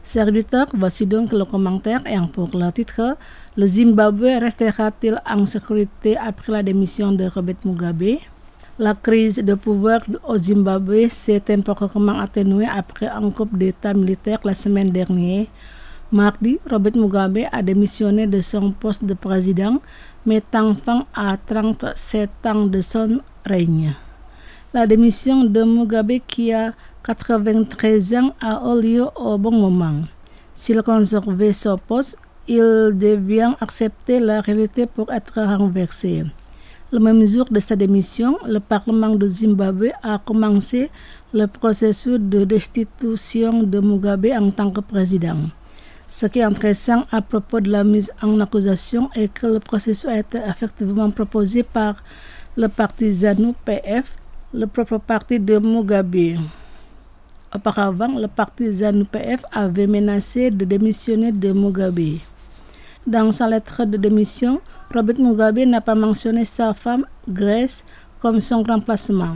Chers auditeurs, voici donc le commentaire et pour le titre, le Zimbabwe restera-t-il en sécurité après la démission de Robert Mugabe? La crise de pouvoir au Zimbabwe s'est temporairement atténuée après un coup d'État militaire la semaine dernière. Mardi, Robert Mugabe a démissionné de son poste de président, mettant fin à 37 ans de son règne. La démission de Mugabe, qui a 93 ans, a eu lieu au bon moment. S'il conservait son poste, il devait accepter la réalité pour être renversé. Le même jour de sa démission, le Parlement de Zimbabwe a commencé le processus de destitution de Mugabe en tant que président. Ce qui est intéressant à propos de la mise en accusation est que le processus a été effectivement proposé par le parti ZANU-PF, le propre parti de Mugabe. Auparavant, le parti ZANU-PF avait menacé de démissionner de Mugabe. Dans sa lettre de démission, Robert Mugabe n'a pas mentionné sa femme, Grace, comme son remplacement.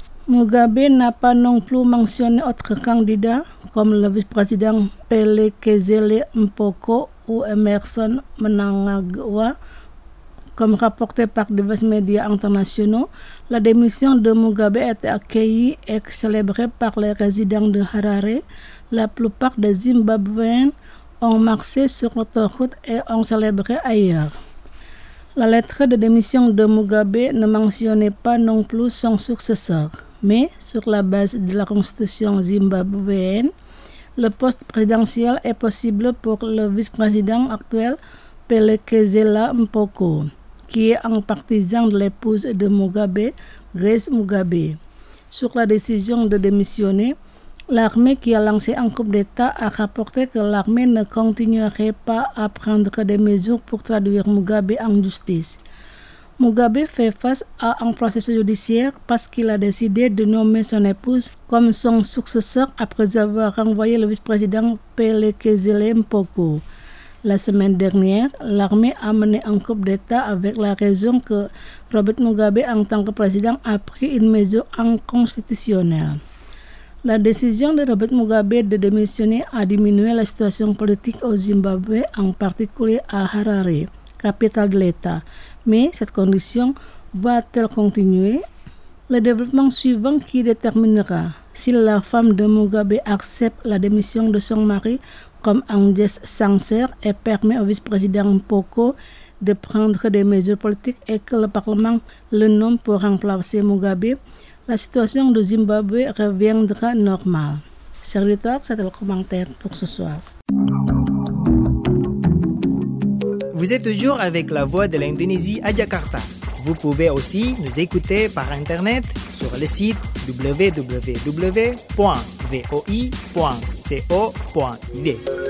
Mugabe n'a pas non plus mentionné autres candidats comme le vice-président Phelekezele Mpoko ou Emmerson Mnangagwa. Comme rapporté par divers médias internationaux, la démission de Mugabe a été accueillie et célébrée par les résidents de Harare. La plupart des Zimbabwéens ont marché sur l'autoroute et ont célébré ailleurs. La lettre de démission de Mugabe ne mentionnait pas non plus son successeur, mais sur la base de la constitution zimbabwéenne, le poste présidentiel est possible pour le vice-président actuel Phelekezele Mpoko, qui est un partisan de l'épouse de Mugabe, Grace Mugabe. Sur la décision de démissionner, l'armée qui a lancé un coup d'État a rapporté que l'armée ne continuerait pas à prendre des mesures pour traduire Mugabe en justice. Mugabe fait face à un processus judiciaire parce qu'il a décidé de nommer son épouse comme son successeur après avoir renvoyé le vice-président Phelekezele Mpoko. La semaine dernière, l'armée a mené un coup d'État avec la raison que Robert Mugabe, en tant que président, a pris une mesure inconstitutionnelle. La décision de Robert Mugabe de démissionner a diminué la situation politique au Zimbabwe, en particulier à Harare, capitale de l'État. Mais cette condition va-t-elle continuer? Le développement suivant qui déterminera si la femme de Mugabe accepte la démission de son mari comme un geste sincère et permet au vice-président Mpoko de prendre des mesures politiques et que le Parlement le nomme pour remplacer Mugabe, la situation de Zimbabwe reviendra normale. Chers auditeurs, c'était le commentaire pour ce soir. Vous êtes toujours avec la voix de l'Indonésie à Jakarta. Vous pouvez aussi nous écouter par Internet sur le site www.voi.co.id.